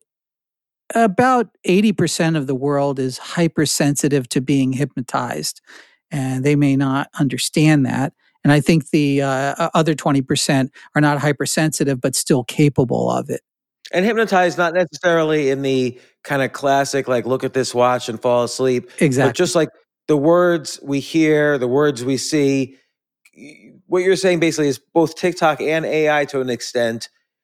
about eighty percent of the world is hypersensitive to being hypnotized, and they may not understand that. And I think the uh, other twenty percent are not hypersensitive, but still capable of it. And hypnotized, not necessarily in the kind of classic, like, look at this watch and fall asleep, but Exactly. just like the words we hear, the words we see. What you're saying basically is both TikTok and A I to an extent,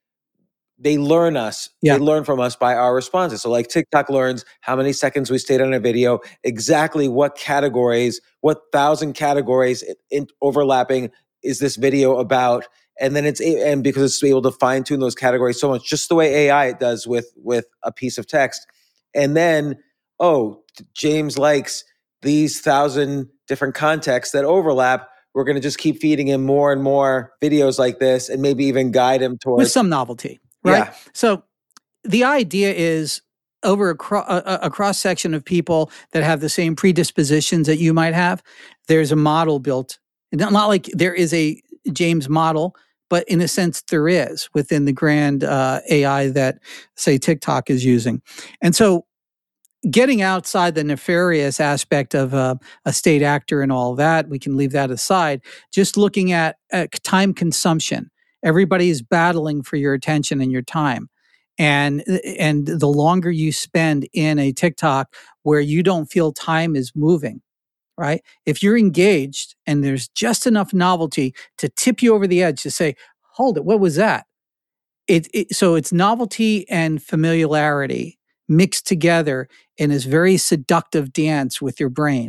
they learn us. Yeah. They learn from us by our responses. So like TikTok learns how many seconds we stayed on a video, exactly what categories, what thousand categories in, in overlapping is this video about. And then it's, and because it's able to fine tune those categories so much, just the way A I does with, with a piece of text. And then, oh, James likes these thousand different contexts that overlap. We're going to just keep feeding him more and more videos like this and maybe even guide him towards with some novelty. Right. Yeah. So the idea is over a, cro- a, a cross section of people that have the same predispositions that you might have, there's a model built. Not like there is a James model, but in a sense there is within the grand uh, A I that, say, TikTok is using. And so getting outside the nefarious aspect of uh, a state actor and all that, we can leave that aside. Just looking at, at time consumption. Everybody is battling for your attention and your time. And, and the longer you spend in a TikTok where you don't feel time is moving, right? If you're engaged and there's just enough novelty to tip you over the edge to say, hold it, what was that? It, it, so it's novelty and familiarity mixed together in this very seductive dance with your brain.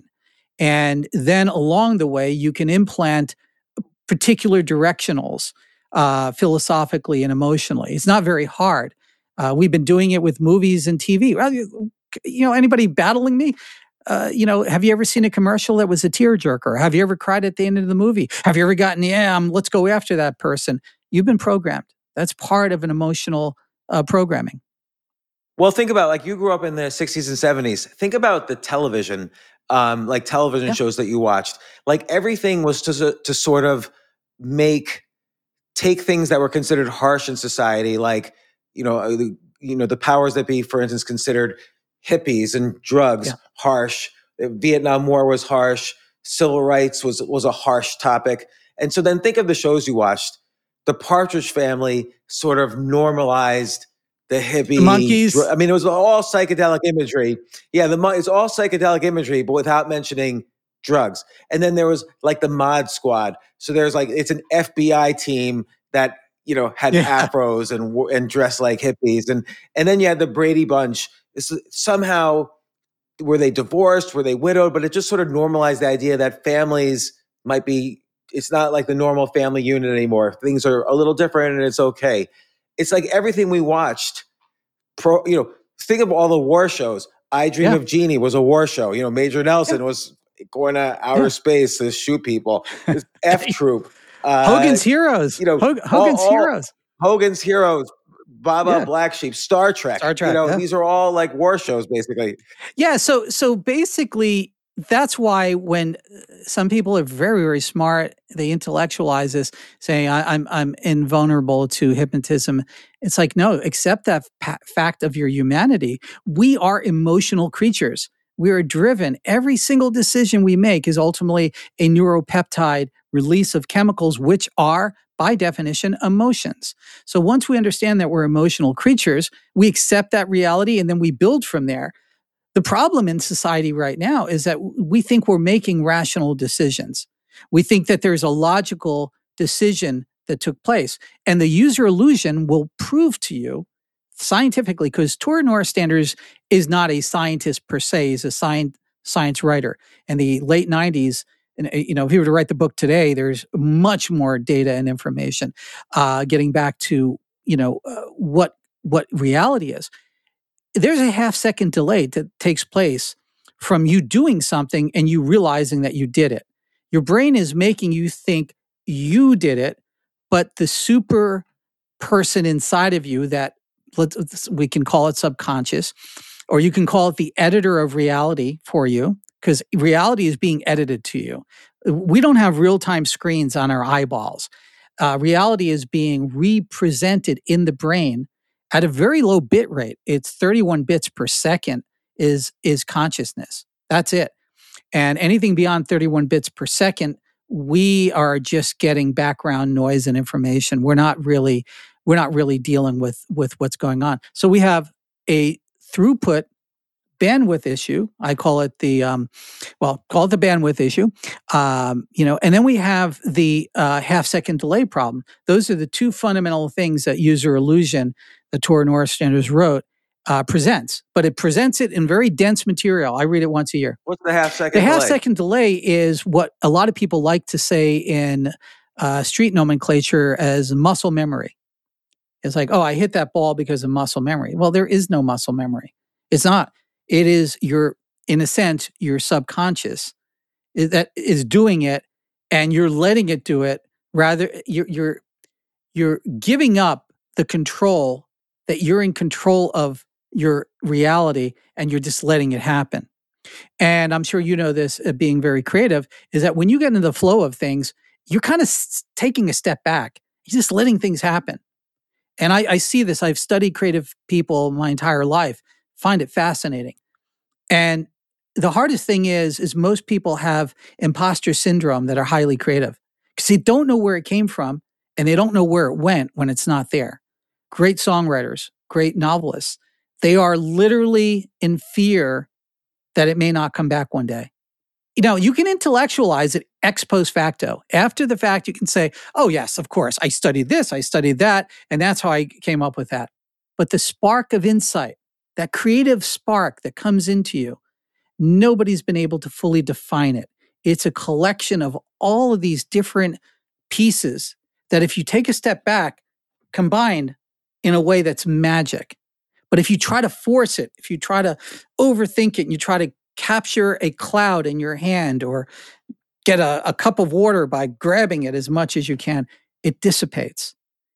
And then along the way, you can implant particular directionals uh, philosophically and emotionally. It's not very hard. Uh, we've been doing it with movies and T V. You know, anybody battling me? Uh, you know, have you ever seen a commercial that was a tearjerker? Have you ever cried at the end of the movie? Have you ever gotten, yeah, um, let's go after that person? You've been programmed. That's part of an emotional uh, programming. Well, think about, like, you grew up in the sixties and seventies. Think about the television, um, like television Yeah. shows that you watched. Like everything was to to sort of make take things that were considered harsh in society, like, you know, uh, the, you know, the powers that be, for instance, considered hippies and drugs Yeah. harsh. The Vietnam War was harsh. Civil rights was was a harsh topic. And so then think of the shows you watched. The Partridge Family sort of normalized the hippie, The monkeys. dr- I mean, it was all psychedelic imagery. Yeah, the mon- it's all psychedelic imagery, but without mentioning drugs. And then there was like the Mod Squad. So there's like, it's an F B I team that, you know, had Yeah. afros and wo- and dressed like hippies. And and then you had the Brady Bunch. It's, somehow, were they divorced? Were they widowed? But it just sort of normalized the idea that families might be, it's not like the normal family unit anymore. Things are a little different and it's okay. It's like everything we watched, pro, you know, think of all the war shows. I Dream Yeah. of Jeannie was a war show. You know, Major Nelson Yeah. was going to outer Yeah. space to shoot people. This F Troop. Uh, Hogan's Heroes. you know, Hog- all- Hogan's all- Heroes. Hogan's Heroes, Baba Yeah. Black Sheep, Star Trek. Star Trek, You know, yeah. these are all like war shows, basically. Yeah, so so basically, that's why when uh, some people are very very smart, they intellectualize this, saying I, I'm I'm invulnerable to hypnotism. It's like, no, accept that pa- fact of your humanity. We are emotional creatures. We are driven. Every single decision we make is ultimately a neuropeptide release of chemicals, which are by definition emotions. So once we understand that we're emotional creatures, we accept that reality and then we build from there. The problem in society right now is that we think we're making rational decisions. We think that there's a logical decision that took place. And the user illusion will prove to you scientifically, because Tor Nordstranders is not a scientist per se, he's a science science writer. In the late nineties, and you know, if he were to write the book today, there's much more data and information. Uh, getting back to you know uh, what what reality is, there's a half second delay that takes place from you doing something and you realizing that you did it. Your brain is making you think you did it, but the super person inside of you that let's, we can call it subconscious, or you can call it the editor of reality for you, because reality is being edited to you. We don't have real-time screens on our eyeballs. Uh, reality is being represented in the brain at a very low bit rate. It's thirty-one bits per second is, is consciousness. That's it. And anything beyond thirty-one bits per second, we are just getting background noise and information. We're not really, we're not really dealing with, with what's going on. So we have a throughput bandwidth issue. I call it the, um, well, call it the bandwidth issue. Um, you know, and then we have the uh, half second delay problem. Those are the two fundamental things that user illusion, the Tor Nordstranders wrote, uh, presents. But it presents it in very dense material. I read it once a year. What's the half second The delay? half second delay is what a lot of people like to say in uh, street nomenclature as muscle memory. It's like, oh, I hit that ball because of muscle memory. Well, there is no muscle memory. It's not. It is your, in a sense, your subconscious that is doing it, and you're letting it do it. Rather, you're you're you're giving up the control that you're in control of your reality, and you're just letting it happen. And I'm sure you know this, uh, being very creative, is that when you get into the flow of things, you're kind of s- taking a step back. You're just letting things happen. And I, I see this. I've studied creative people my entire life. Find it fascinating. And the hardest thing is, is most people have imposter syndrome that are highly creative because they don't know where it came from and they don't know where it went when it's not there. Great songwriters, great novelists, they are literally in fear that it may not come back one day. You know, you can intellectualize it ex post facto. After the fact, you can say, oh, yes, of course, I studied this, I studied that, and that's how I came up with that. But the spark of insight, that creative spark that comes into you, nobody's been able to fully define it. It's a collection of all of these different pieces that if you take a step back, combined in a way that's magic. But if you try to force it, if you try to overthink it, and you try to capture a cloud in your hand or get a, a cup of water by grabbing it as much as you can, it dissipates.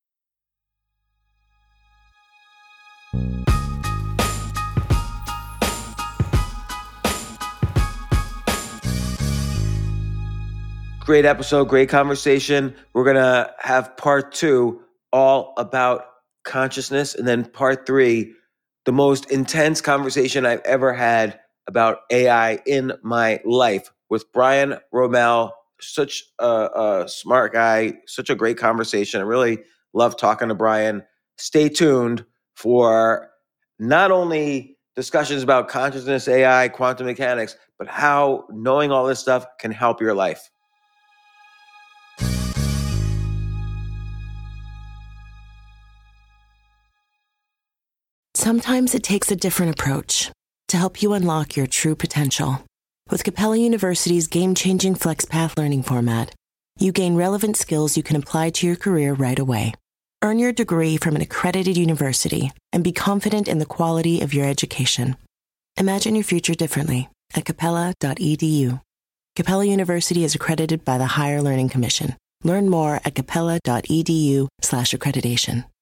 Great episode, great conversation. We're going to have part two all about consciousness. And then part three, the most intense conversation I've ever had about A I in my life with Brian Roemmel. Such a, a smart guy, such a great conversation. I really love talking to Brian. Stay tuned for not only discussions about consciousness, A I, quantum mechanics, but how knowing all this stuff can help your life. Sometimes it takes a different approach to help you unlock your true potential. With Capella University's game-changing FlexPath learning format, you gain relevant skills you can apply to your career right away. Earn your degree from an accredited university and be confident in the quality of your education. Imagine your future differently at capella dot e d u. Capella University is accredited by the Higher Learning Commission. Learn more at capella dot e d u slash accreditation.